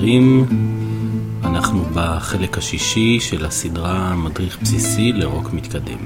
חברים, אנחנו בחלק השישי של הסדרה מדריך בסיסי לרוק מתקדם.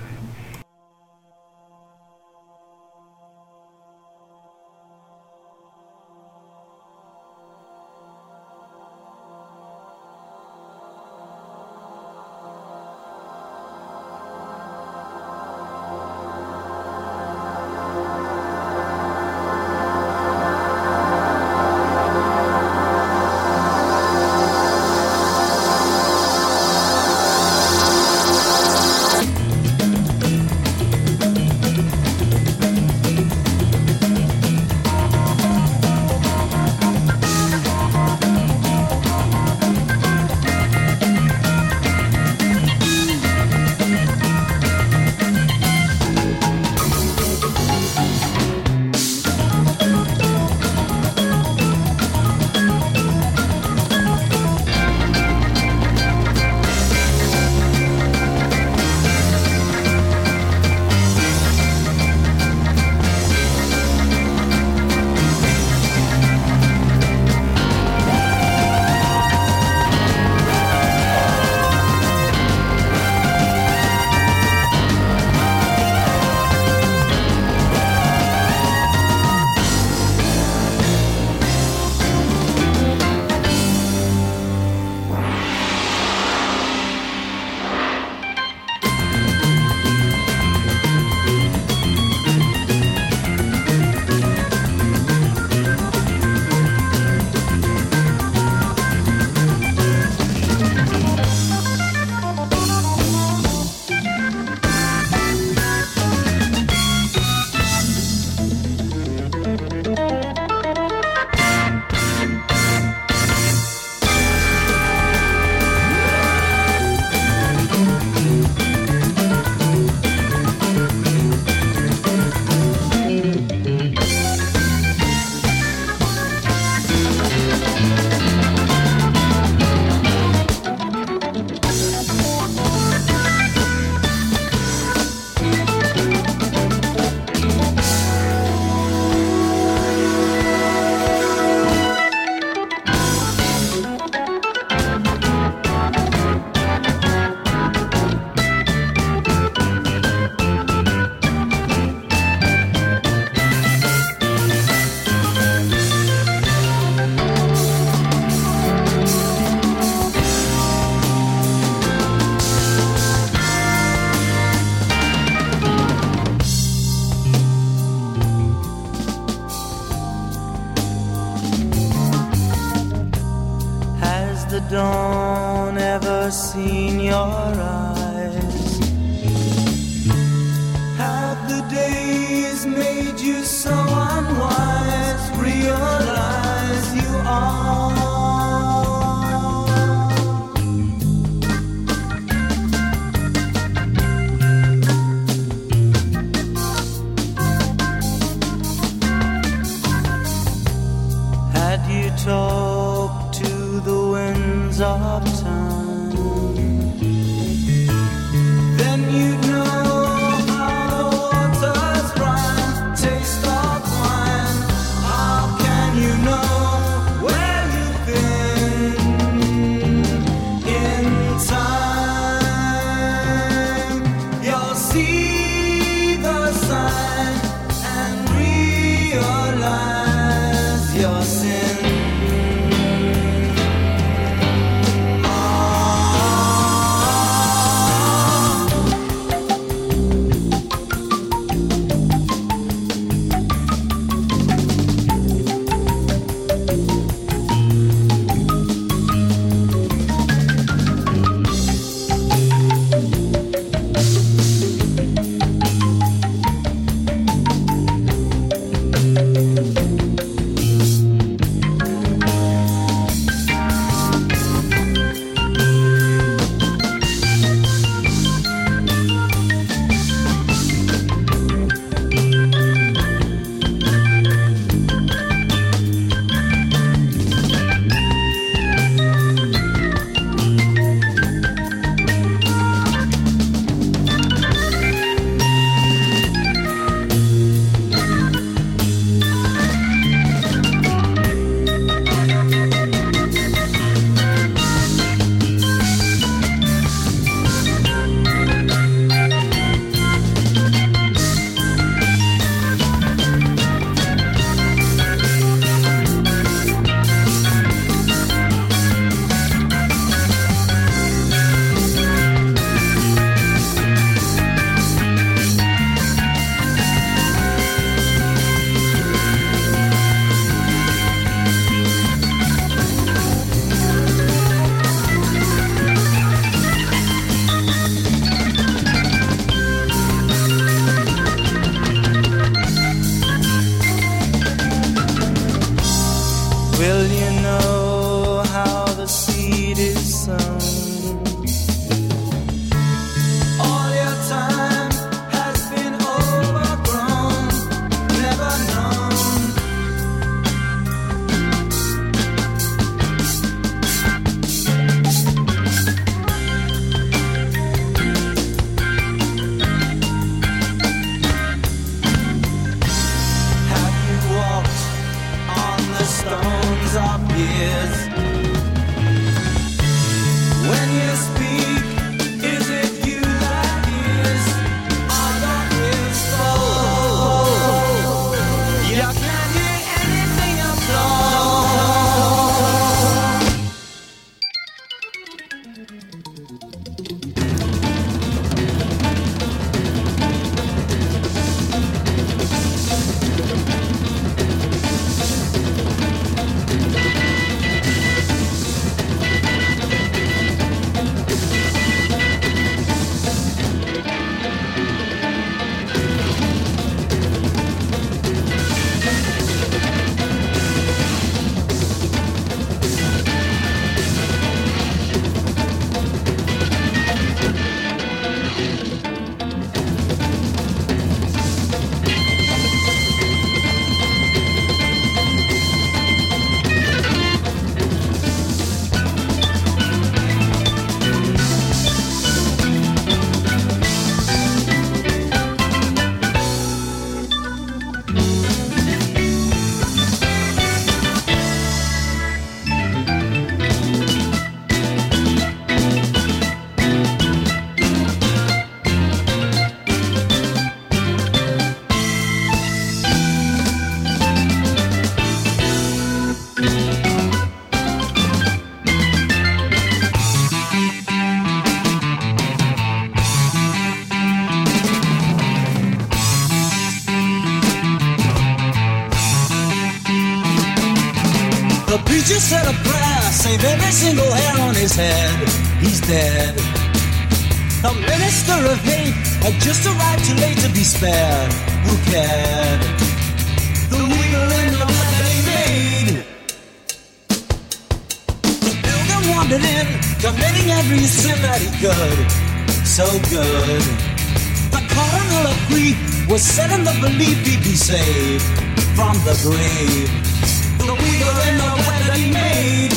Dawn ever seen your eyes? Have the days made you so unwise? Realize you are. Had you talked to the winds of time, then you'd know how the waters run. Taste of wine, how can you know where you've been in time? You'll see the sign and realize your sin. Just said a prayer, save every single hair on his head. He's dead. The minister of hate had just arrived too late to be spared. Who cared? The wheel in the bed that he made. The pilgrim wandered in, committing every sin that he could. So good. The cardinal of grief was set in the belief he'd be saved from the grave. The wheel in the bed that he made.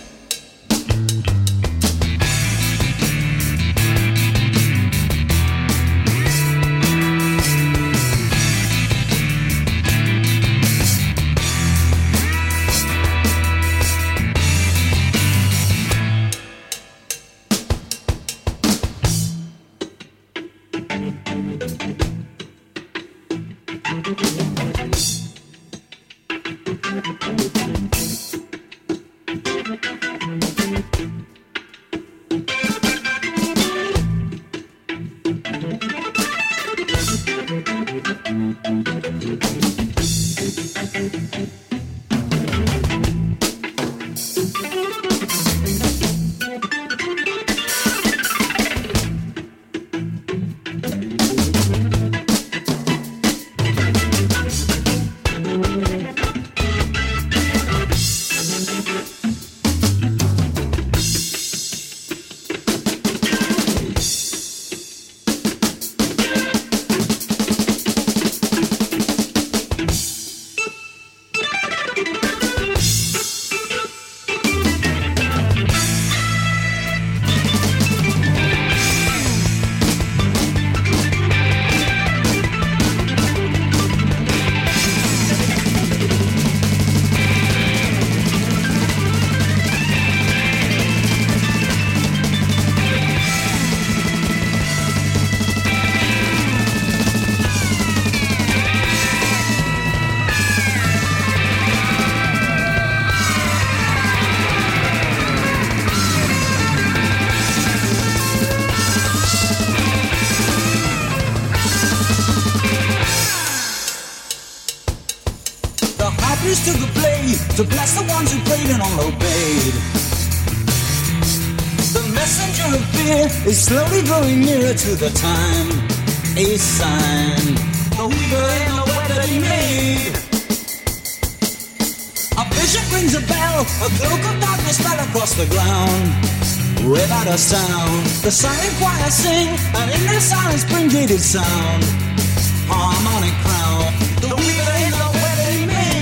To the blade, to bless the ones who prayed and all obeyed. The messenger of fear is slowly growing nearer to the time. A sign, the weaver in the web that he made. A bishop rings a bell, a cloak of darkness fell across the ground. Without a sound, the silent choir sing, and in their silence bring jaded sound. Harmonic crown, the weaver in the web that he made.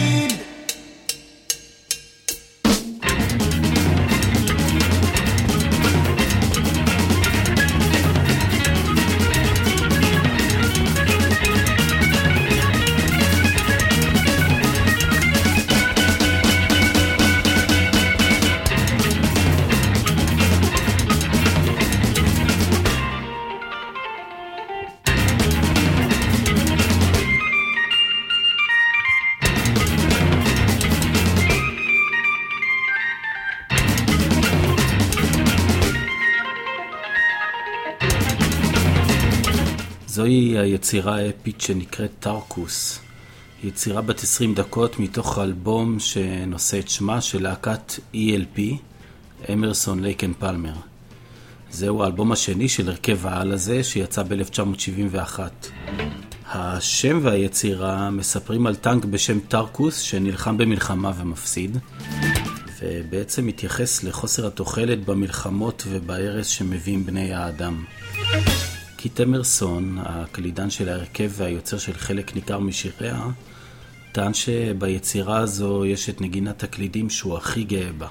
זוהי היצירה האפית שנקראת טרקוס. יצירה בת 20 דקות מתוך אלבום שנושא את שמה של להקת ELP, אמרסון לייק אנד פלמר. זהו האלבום השני של הרכב העל הזה שיצא ב-1971. השם והיצירה מספרים על טנק בשם טרקוס שנלחם במלחמה ומפסיד, ובעצם מתייחס לחוסר התוחלת במלחמות ובהרס שמביאים בני האדם. קיט אמרסון, הקלידן של ההרכב והיוצר של חלק ניכר משיריה, טען שביצירה הזו יש את נגינת הקלידים שהוא הכי גאה בה.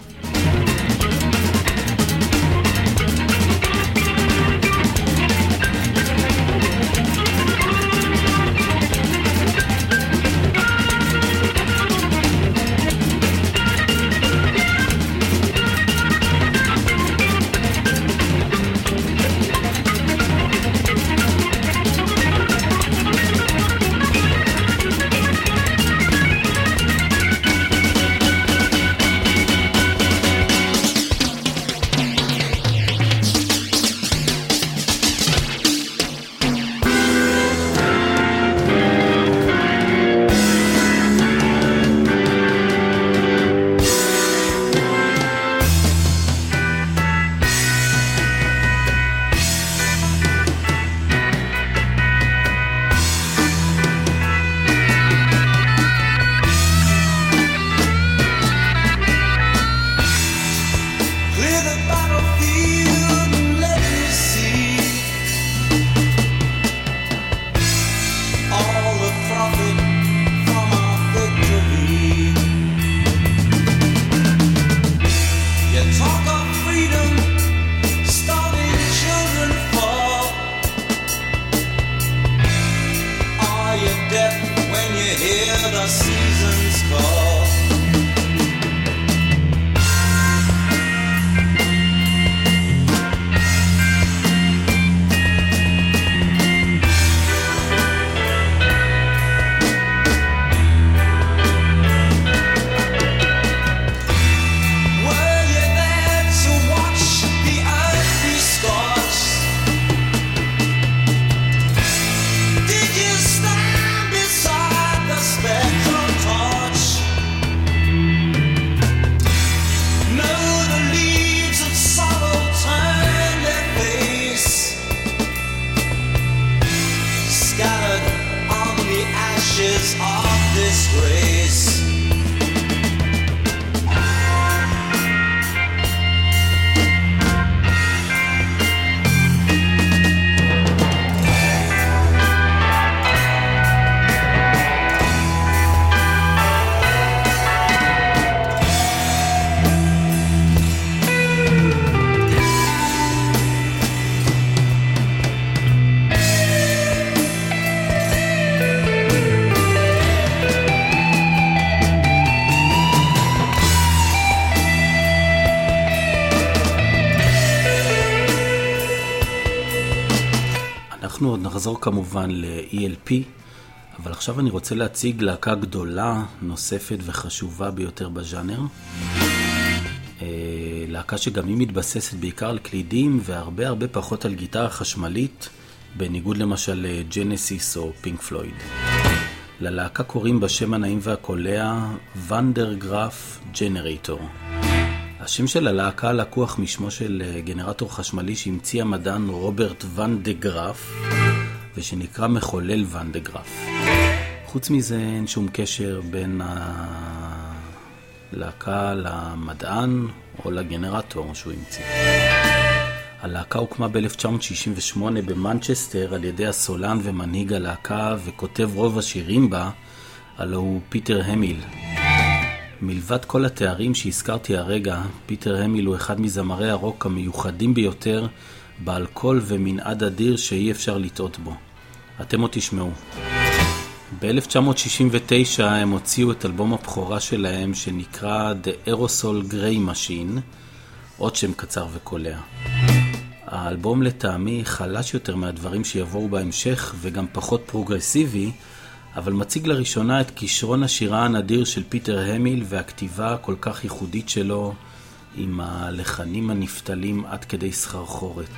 אנחנו עוד נחזור כמובן ל-ELP, אבל עכשיו אני רוצה להציג להקה גדולה, נוספת וחשובה ביותר בז'אנר. להקה שגם היא מתבססת בעיקר על קלידים והרבה הרבה פחות על גיטרה חשמלית, בניגוד למשל לג'נסיס או פינק פלויד. ללהקה קוראים בשם הנעים והקולע ונדרגראף ג'נרייטור. השם של הלהקה לקוח משמו של גנרטור חשמלי שהמציא המדען רוברט ואן דה גראף, ושנקרא מחולל ואן דה גראף. חוץ מזה אין שום קשר בין הלהקה למדען או לגנרטור שהוא המציא. הלהקה הוקמה ב-1968 במנצ'סטר על ידי הסולן ומנהיג הלהקה וכותב רוב השירים בה, הלוא הוא פיטר המיל. מלבד כל התארים שהזכרתי הרגע, פיטר המיל הוא אחד מזמרי הרוק המיוחדים ביותר, בעל קול ומנעד אדיר שאי אפשר לטעות בו. אתם עוד תשמעו. ב-1969 הם הוציאו את אלבום הבכורה שלהם שנקרא The Aerosol Grey Machine, עוד שם קצר וקולע. האלבום לטעמי חלש יותר מהדברים שיבואו בהמשך וגם פחות פרוגרסיבי, אבל מציג לראשונה את כישרון השירה הנדיר של פיטר המיל והכתיבה הכל כך ייחודית שלו עם הלחנים הנפתלים עד כדי סחרחורת.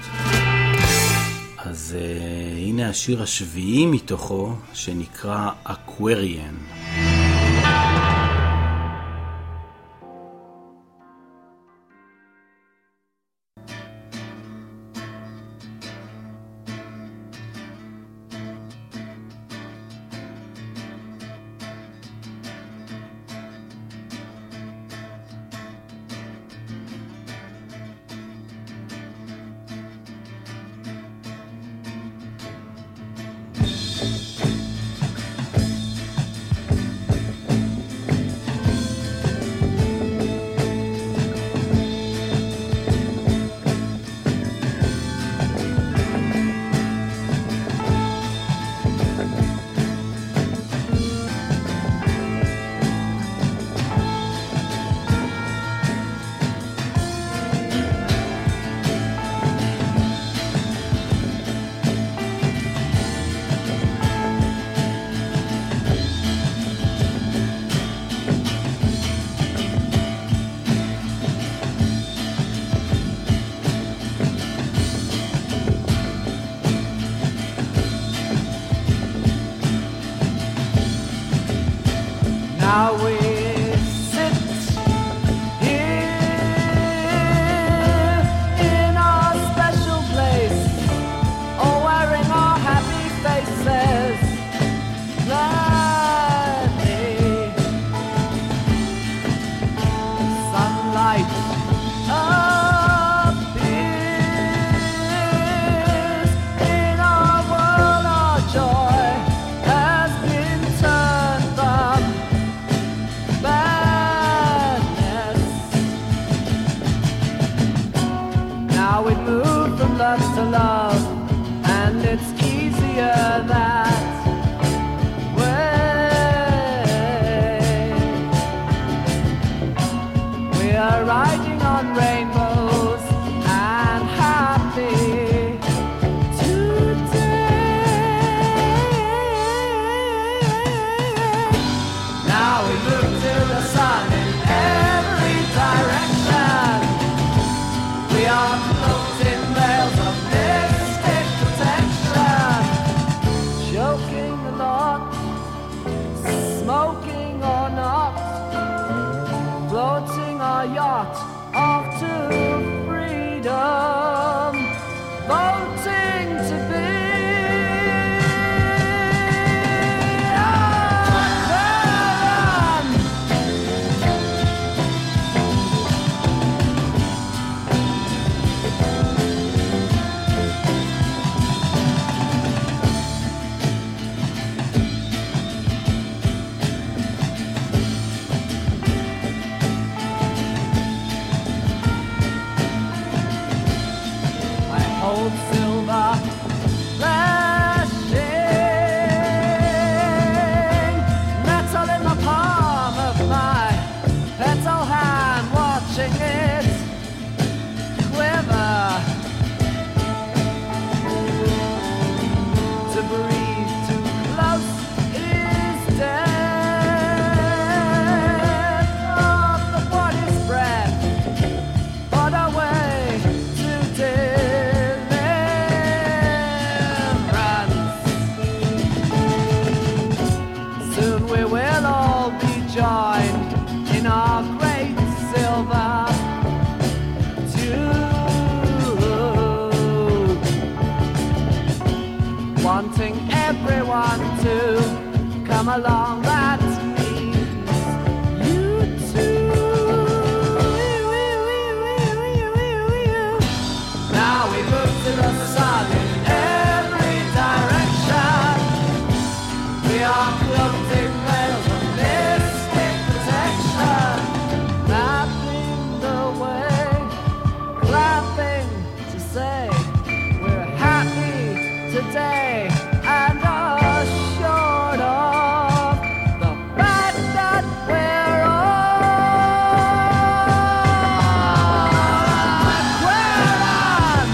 אז הנה השיר השביעי מתוכו שנקרא Aquarian. Now we sit here in our special place, all wearing our happy faces. Gladly, sunlight appears in our world. Our joy has been turned from badness. Now we move from love to love, and it's easier that way. We are riding on rainbows and happy today. Now we look to the sun in every direction. We are floating veils of mystic protection, joking a lot, smoking or not, floating our yacht off to freedom, voting to be Aquarian. I hold silver flashing, metal in the palm of my petal hand, watching it quiver. To breathe too close is death of the body's breath, but away to deliverance. Soon we will all be joined in our great silver tube, wanting everyone to come along. That means you too. Now we move to the sun in every direction. We are floating veils of mystic protection, mapping the way, clapping to say we're happy today and assured of the fact that we're all Aquarian.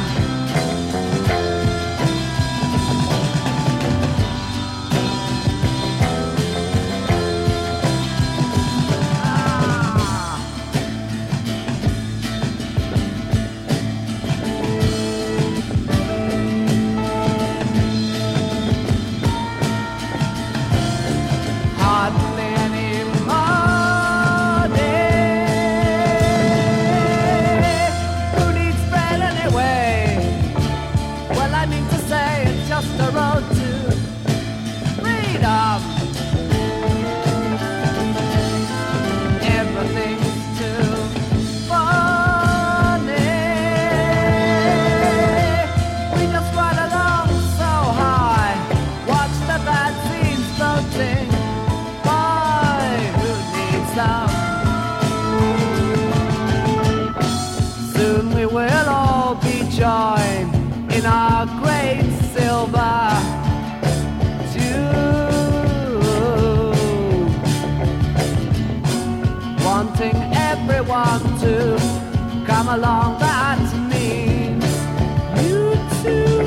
Hardly any money. Who needs bread anyway? Well, I mean to say it's just a road to freedom. Everything's too funny. We just ride along so high, watch the bad scenes floating by. Who needs them? Soon we will all be joined in our great silver tube, wanting everyone to come along. That means you too.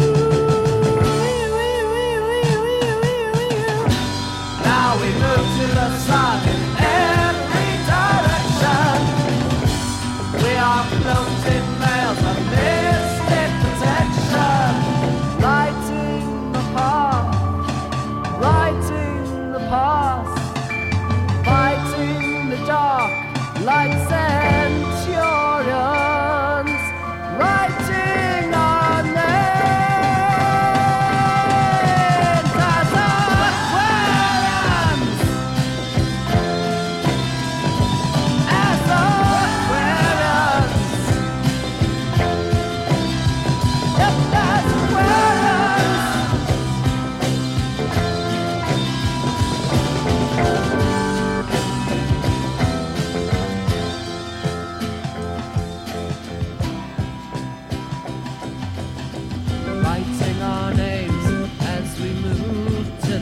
Now we move to the sun in every direction. We are floating veils of mystic protection, lighting the path, writing the past, fighting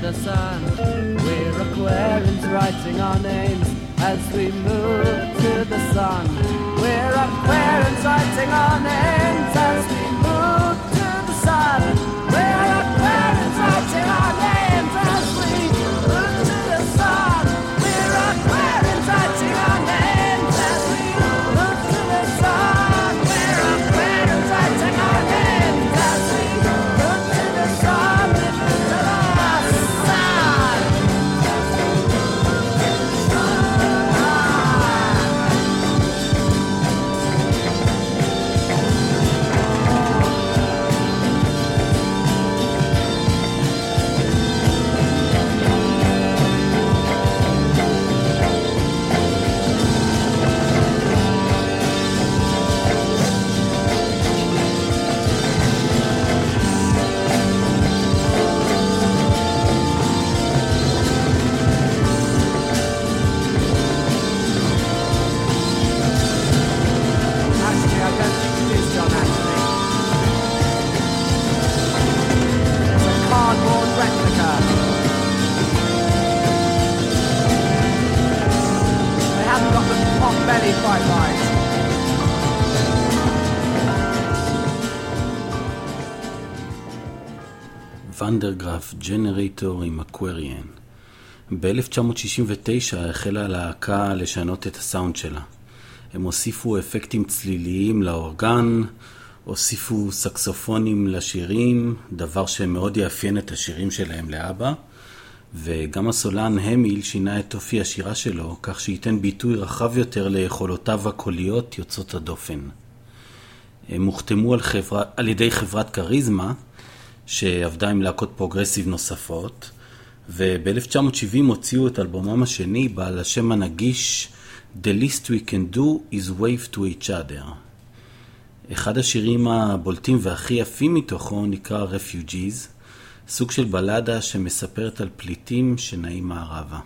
the sun. We're aquarians writing our names as we move to the sun. We're aquarians writing our names as we move to the sun. We're aquarians writing our names as we move to the sun. We're aquarians writing our names as we move to the sun. We're aquarians writing our names as we move to the sun. To the sun. Actually, I don't think it is John, actually. It's a cardboard replica. They haven't got the pot belly quite right. ונדרגרף ג'נרייטור עם אקווריאן. ב-1969 החלה הלהקה לשנות את הסאונד שלה. הם הוסיפו אפקטים צליליים לאורגן, הוסיפו סקסופונים לשירים, דבר שמאוד יאפיין את השירים שלהם לאבא, וגם הסולן המיל שינה את אופי השירה שלו, כך שייתן ביטוי רחב יותר ליכולותיו הקוליות יוצאות הדופן. הם הוחתמו על ידי חברת קריזמה, שעבדה עם להקות פרוגרסיב נוספות, וב-1970 הוציאו את אלבומם השני בעל השם הנגיש The least we can do is wave to each other. אחד השירים הבולטים והכי יפים מתוכו נקרא Refugees, סוג של בלדה שמספרת על פליטים שנעים מערבה.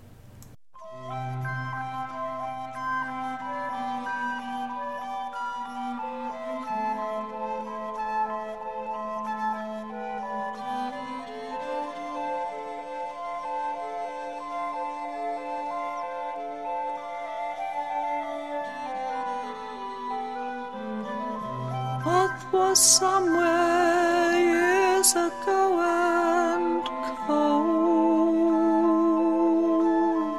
Was somewhere years ago and cold.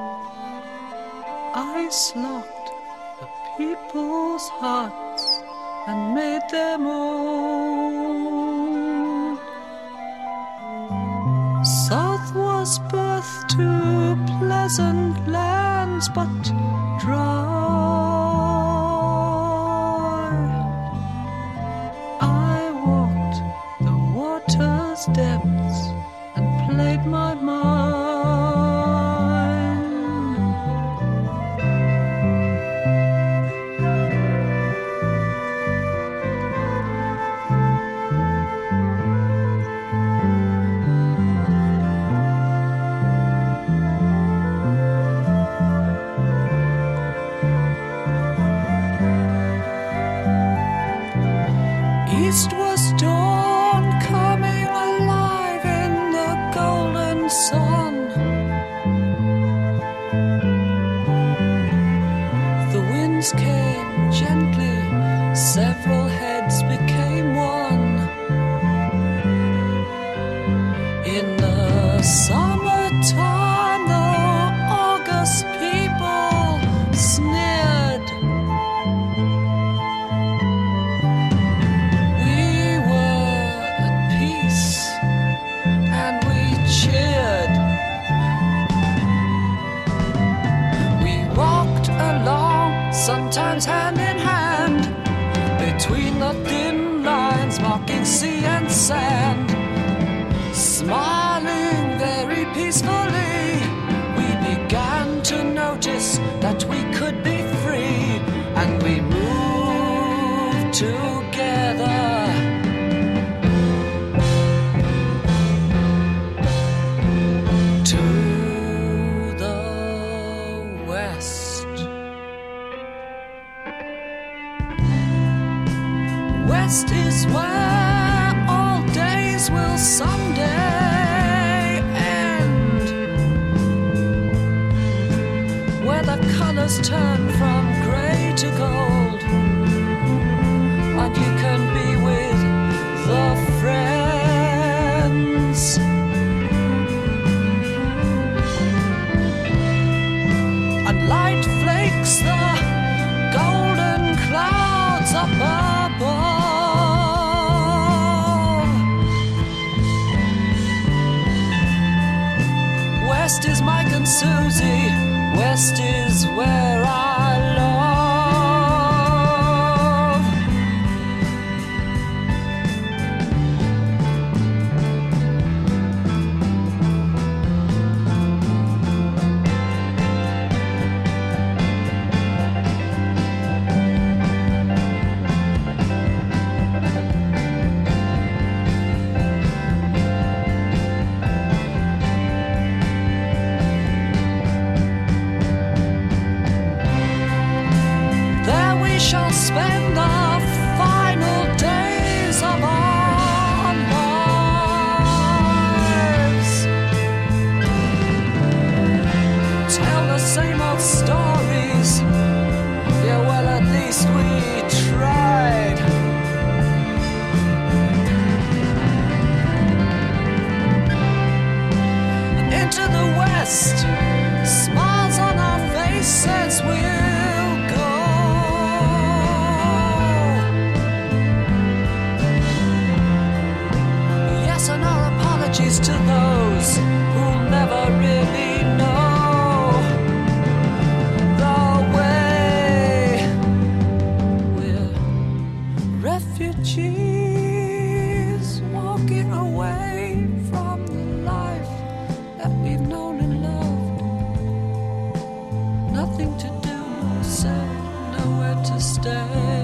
Ice locked the people's hearts and made them old. South was birth to pleasant lands but dry. Depths and played my mind. East was dawn coming alive in the golden sun. The winds came gently, several heads became one. In the summertime, the August people sneered. Sometimes hand in hand, between the thin lines marking sea and sand. Smiling very peacefully, we began to notice that we could be free, and we moved together. To the west. West is where all days will someday colors turn from grey to gold, and you can be with the friends. And light flakes the golden clouds up above. West is Mike and Susie, west is where I love. Shall spend our final days of our lives. Tell the same old stories. Yeah, well, at least we tried. Into the west, smiles on our faces, we'll go. And our apologies to those who'll never really know the way. We're refugees walking away from the life that we've known and loved. Nothing to do, say, nowhere to stay.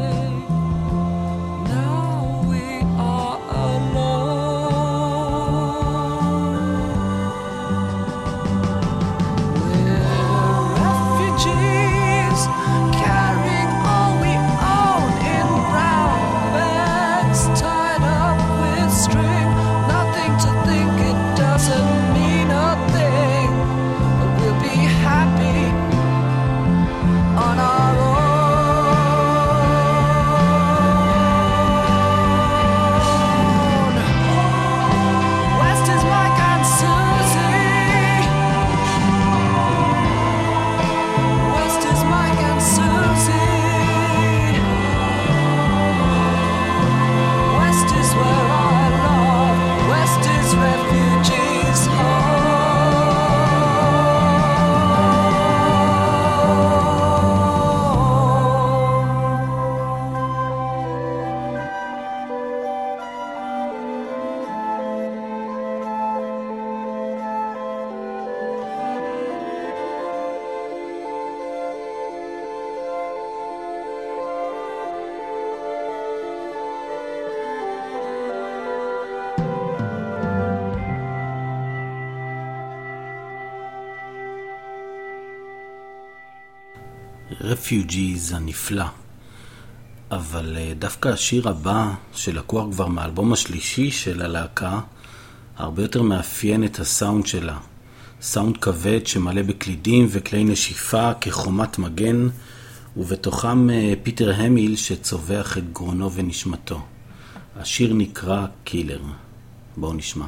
Now we are alone. Refugees הנפלא. אבל דווקא השיר הבא שלקוח כבר מהאלבום השלישי של הלהקה הרבה יותר מאפיין את הסאונד שלה. סאונד כבד שמלא בקלידים וכלי נשיפה כחומת מגן, ובתוכם פיטר המיל שצובח את גרונו ונשמתו. השיר נקרא קילר. בואו נשמע.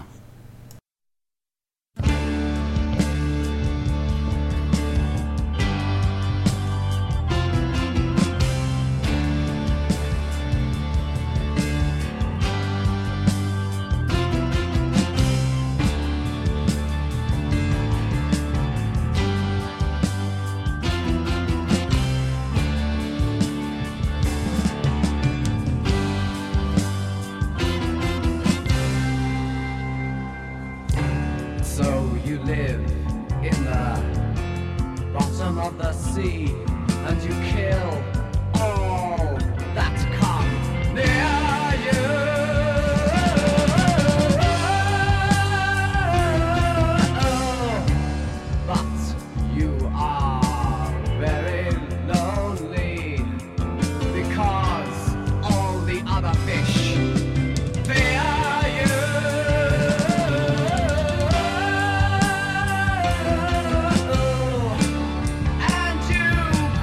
And you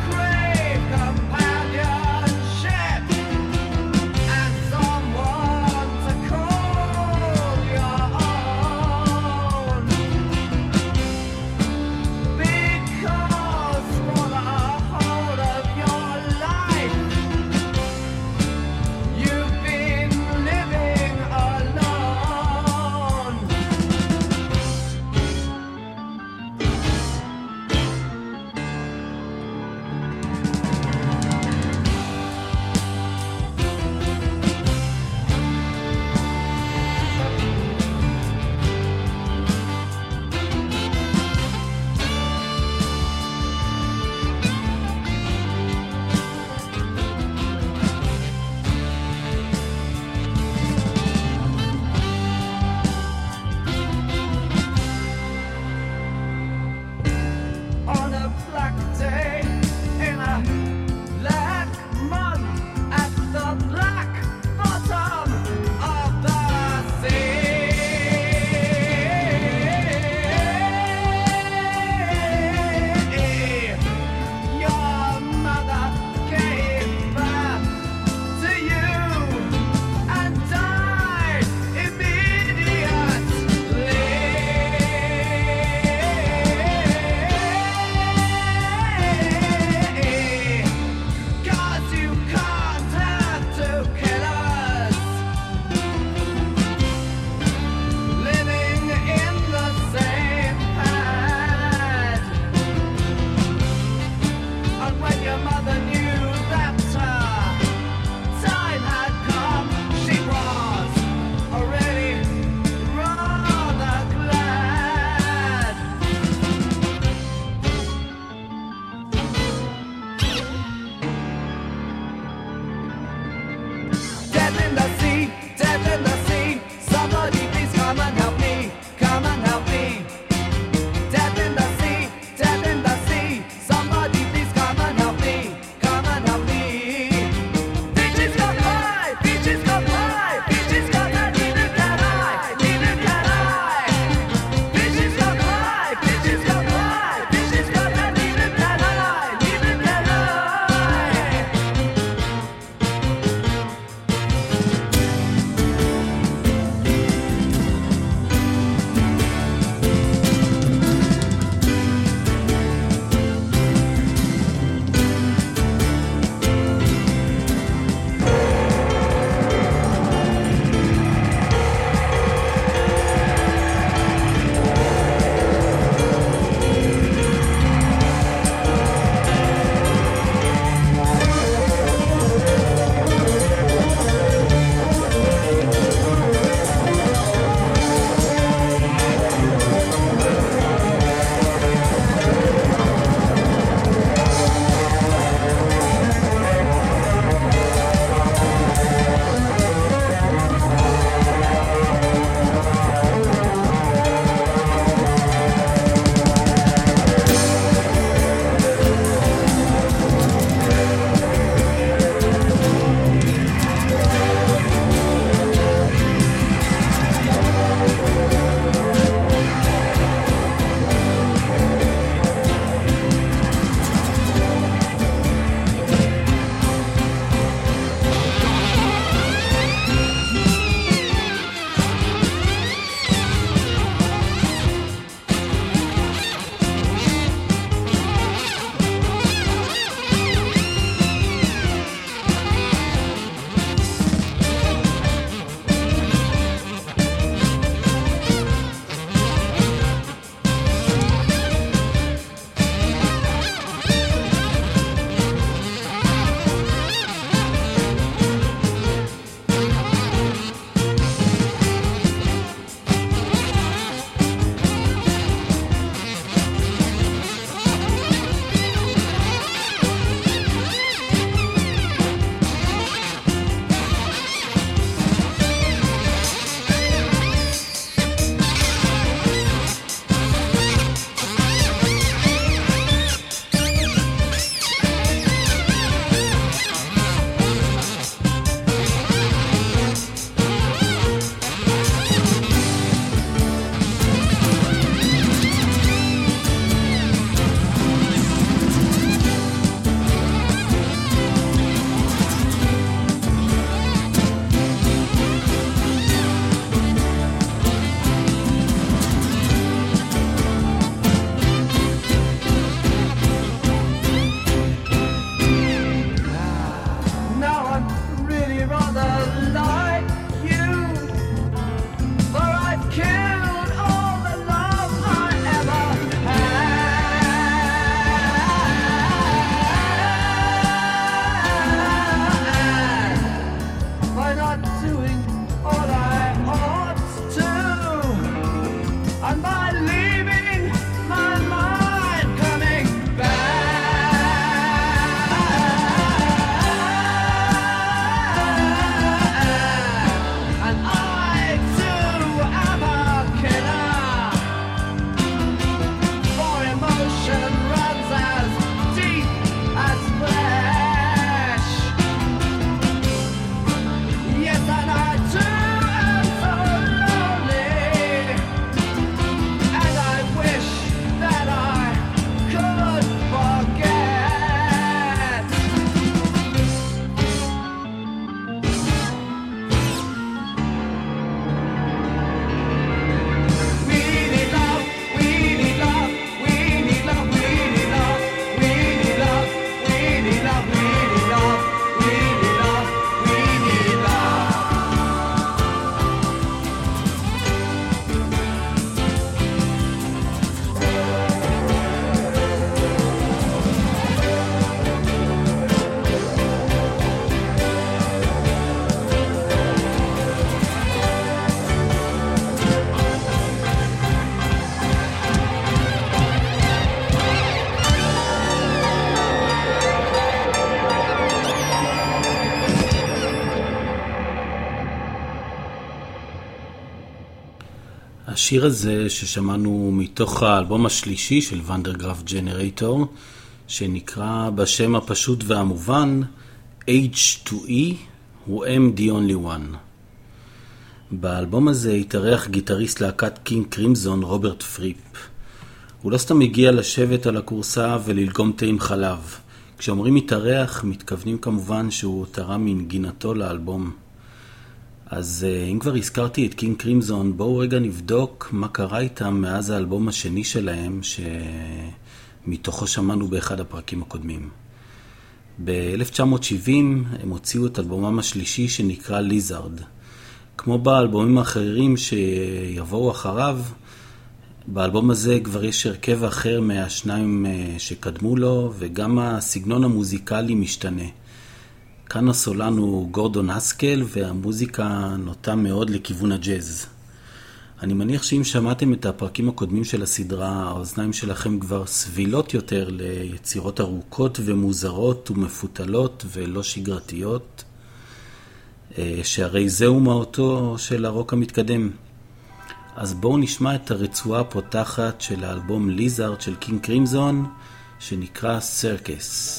השיר הזה ששמענו מתוך האלבום השלישי של ונדרגראף ג'נרייטור, שנקרא בשם הפשוט והמובן H2E, הוא M The Only One. באלבום הזה התארח גיטריסט להקת קינג קרימזון רוברט פריפ. הוא לא סתם הגיע לשבת על הקורסה וללגום תה עם חלב. כשאומרים התארח, מתכוונים כמובן שהוא תרם מנגינתו לאלבום. אז אם כבר הזכרתי את קינג קרימזון, בואו רגע נבדוק מה קרה איתם מאז האלבום השני שלהם, שמתוכו שמענו באחד הפרקים הקודמים. ב-1970 הם הוציאו את אלבומם השלישי שנקרא ליזארד. כמו באלבומים האחרים שיבואו אחריו, באלבום הזה כבר יש הרכב אחר מהשניים שקדמו לו, וגם הסגנון המוזיקלי משתנה. כאן הסולן הוא גורדון הסקל, והמוזיקה נוטה מאוד לכיוון הג'אז. אני מניח שאם שמעתם את הפרקים הקודמים של הסדרה, האוזניים שלכם כבר סבילות יותר ליצירות ארוכות ומוזרות ומפותלות ולא שגרתיות, שהרי זהו מהותו של הרוק המתקדם. אז בואו נשמע את הרצועה הפותחת של האלבום ליזארד של קינג קרימזון, שנקרא סרקס.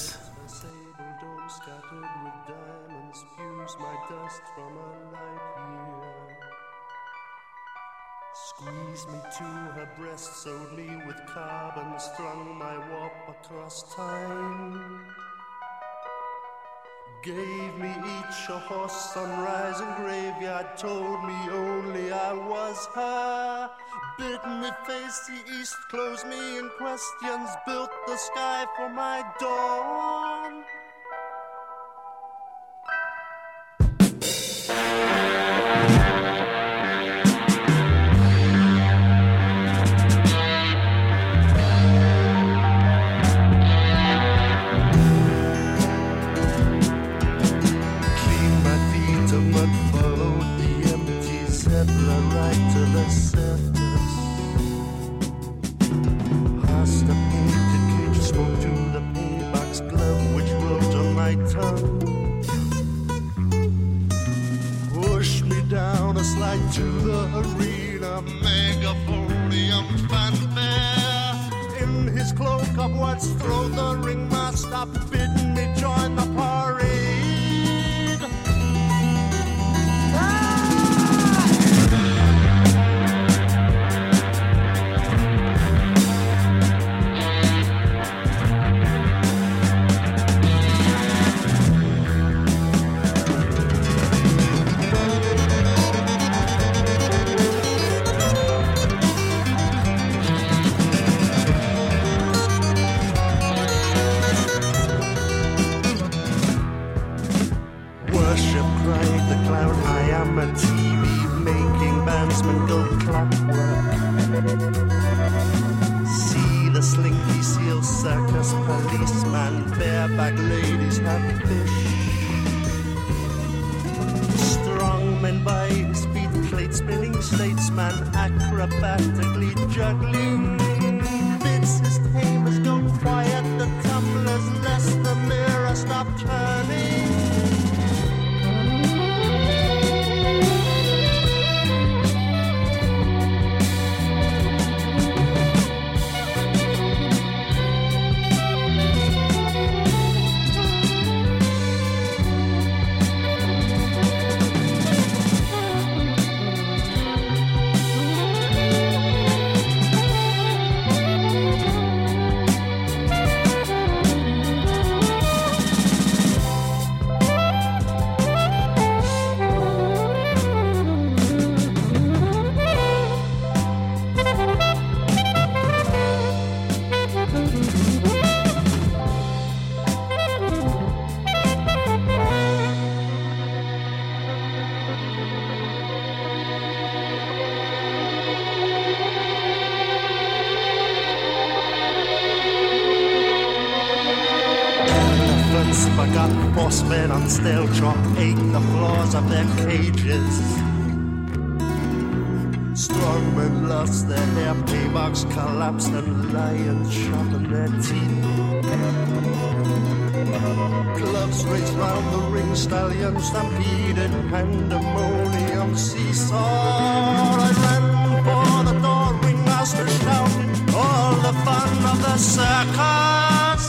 Squeezed me to her breast, sewed me with carbon, strung my warp across time. Gave me each a horse, sunrise and graveyard, told me only I was her. Bid me face the east, closed me in questions, built the sky for my dawn. Right to the surface. Past the painted cage, spoke to the paybox glove which wrote on my tongue. Pushed me down a slide to the arena, megaphonium fanfare. In his cloak of what's thrown, the ringmaster bid me join the parade. Acrobatically juggling bits his tamers go quiet, the tumblers less the mirror stop turning. Forgot horsemen on stale chalk ate the floors of their cages. Strongmen lost their hair, paybocks collapsed, and lions sharpened their teeth. Gloves raced round the ring, stallions stampeded, pandemonium seesaw. I ran for the the fun of the circus.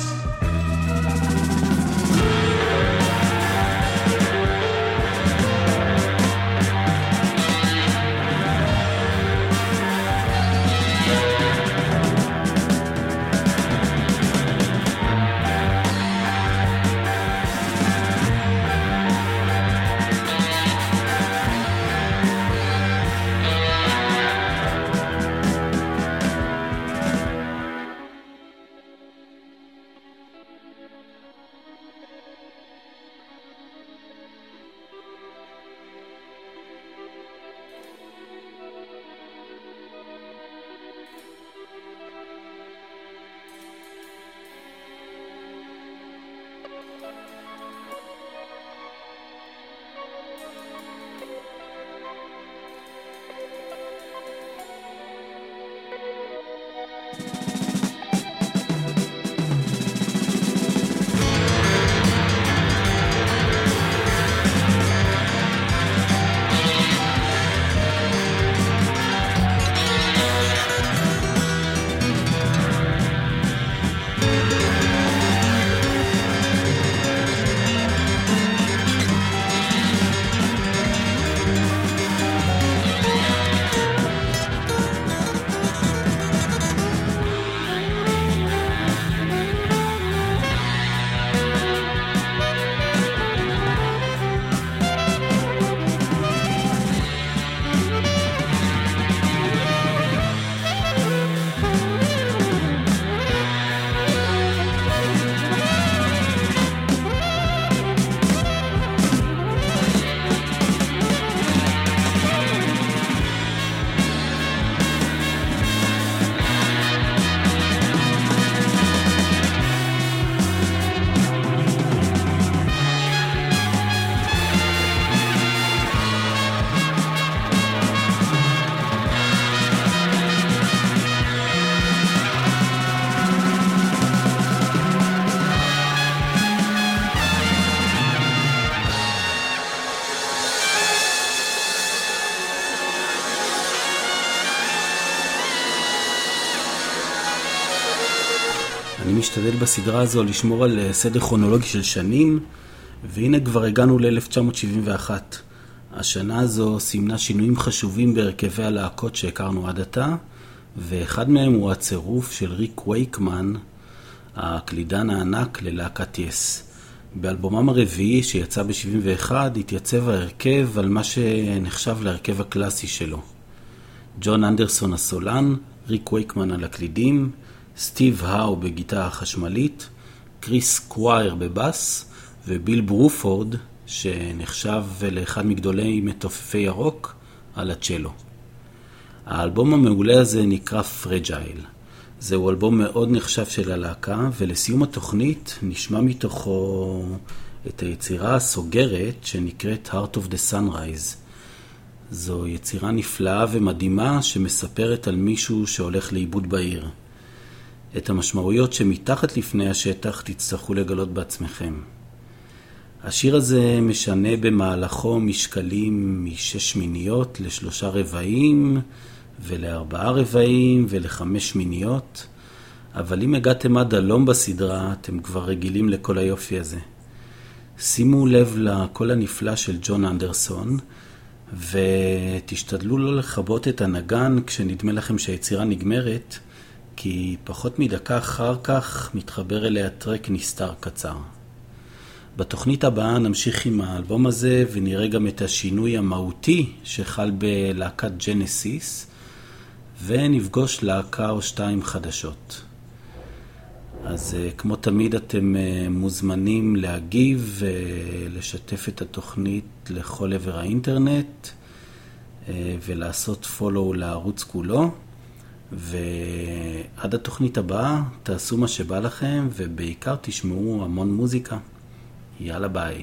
אני משתדל בסדרה הזו לשמור על סדר כרונולוגי של שנים, והנה כבר הגענו ל-1971. השנה הזו סימנה שינויים חשובים בהרכבי הלהקות שהכרנו עד עתה, ואחד מהם הוא הצירוף של ריק וייקמן, הקלידן הענק ללהקת יס. באלבומם הרביעי שיצא ב-71 התייצב ההרכב על מה שנחשב להרכב הקלאסי שלו. ג'ון אנדרסון הסולן, ריק וייקמן על הקלידים, סטיב האו בגיטרה חשמלית, קריס קווייר בבאס, וביל ברופורד, שנחשב לאחד מגדולי מתופפי הרוק, על הצ'לו. האלבום המעולה הזה נקרא פרג'ייל. זהו אלבום מאוד נחשב של הלהקה, ולסיום התוכנית נשמע מתוכו את היצירה הסוגרת שנקראת Heart of the Sunrise. זו יצירה נפלאה ומדהימה שמספרת על מישהו שהולך לאיבוד בעיר. את המשמעויות שמתחת לפני השטח תצטרכו לגלות בעצמכם. השיר הזה משנה במהלכו משקלים מ6 מיניות ל3 רבעים ול4 רבעים ול5 מיניות, אבל אם הגעתם עד הלום בסדרה אתם כבר רגילים לכל היופי הזה. שימו לב לקול הנפלא של ג'ון אנדרסון ותשתדלו לא לחבות את הנגן כשנדמה לכם שהיצירה נגמרת, כי פחות מדקה אחר כך מתחבר אליה טרק נסתר קצר. בתוכנית הבאה נמשיך עם האלבום הזה ונראה גם את השינוי המהותי שחל בלהקת ג'נסיס, ונפגוש להקה או 2 חדשות. אז כמו תמיד אתם מוזמנים להגיב ולשתף את התוכנית לכל עבר האינטרנט ולעשות פולו לערוץ כולו. ועד התוכנית הבאה תעשו מה שבא לכם ובעיקר תשמעו המון מוזיקה. יאללה ביי.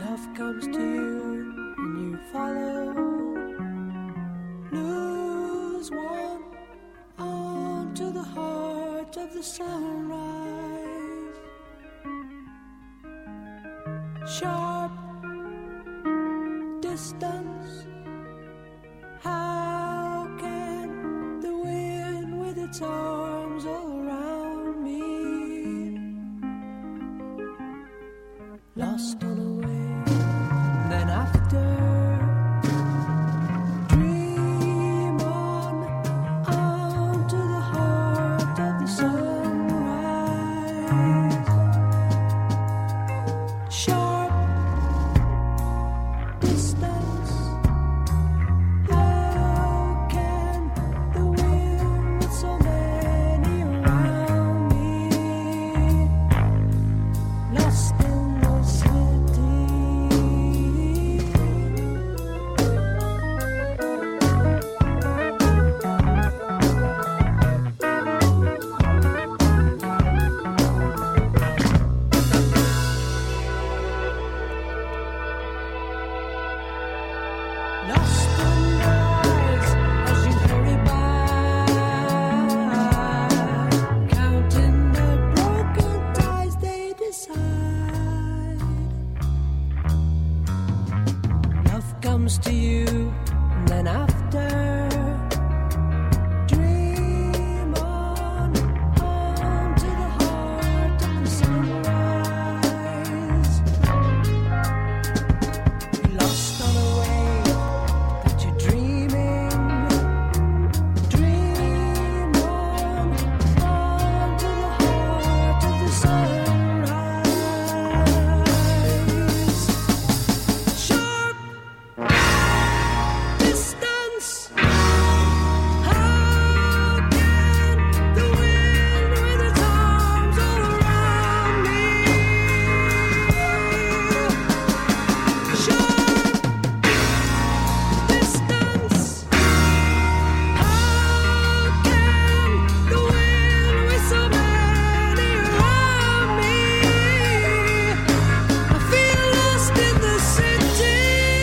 Love comes to you and you follow. Lose one onto the heart of the sunrise. Sharp distance. How can the wind with its arms around me? Lost on a wave, then after dream on to the heart of the sunrise. Sharp distance. How can the wind with so many around me? Lost in the city. Lost in eyes as you hurry by, counting the broken ties they decide. Love comes to you, and then after dream on to the heart of the sunrise. You're lost on a wave that you're dreaming. Dream on to the heart of the sunrise. Sharp distance. How can the wind with its arms all around me? Sharp distance. How can the wind with so many around me? I feel lost in the city.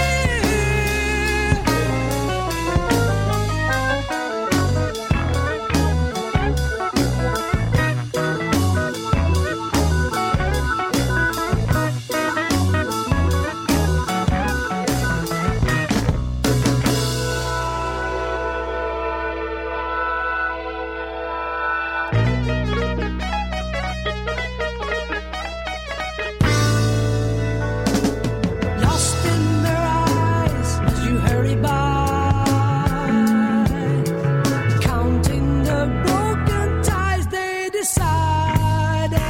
Lost in their eyes as you hurry by, counting the broken ties they decided.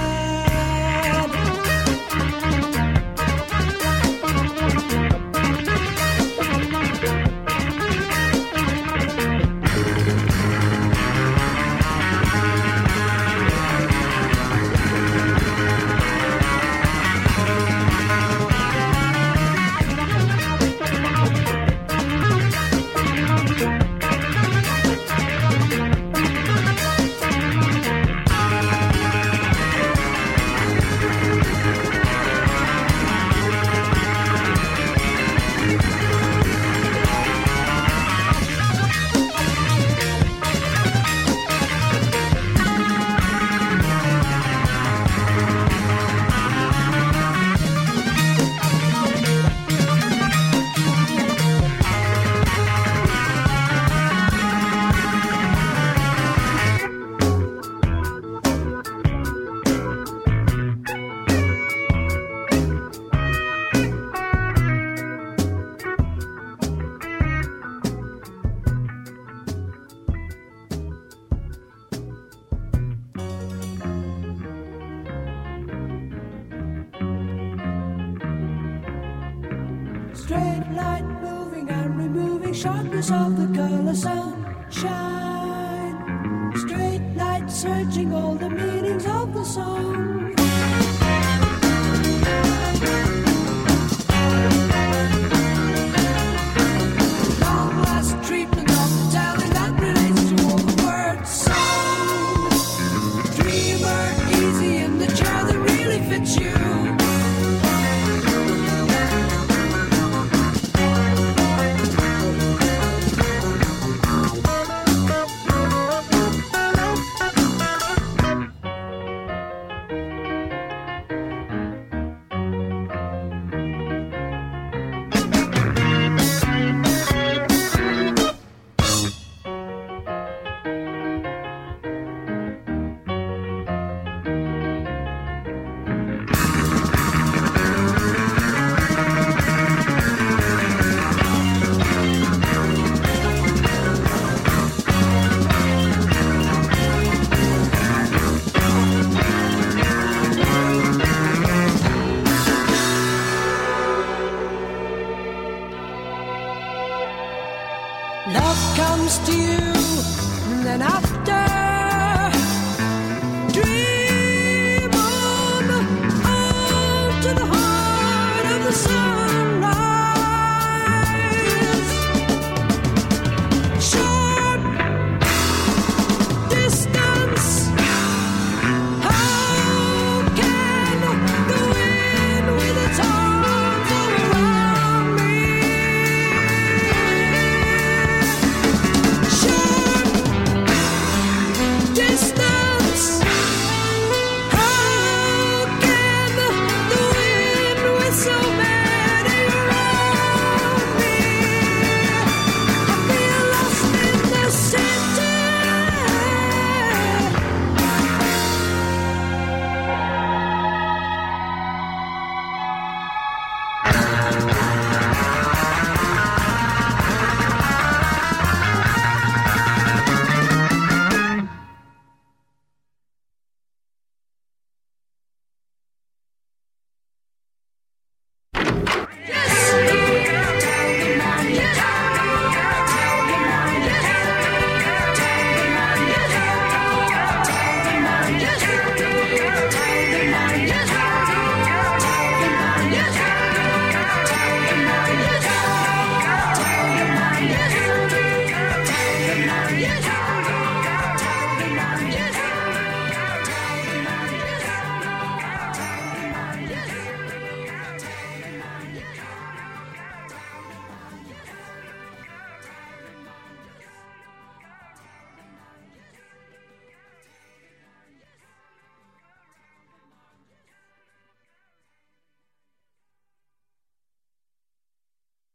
Straight light moving and removing sharpness of the color sunshine. Straight light searching all the meanings of the song. Long last treatment of the telling that relates to all the words. Song. Dreamer, easy in the chair that really fits you. comes to you, and then after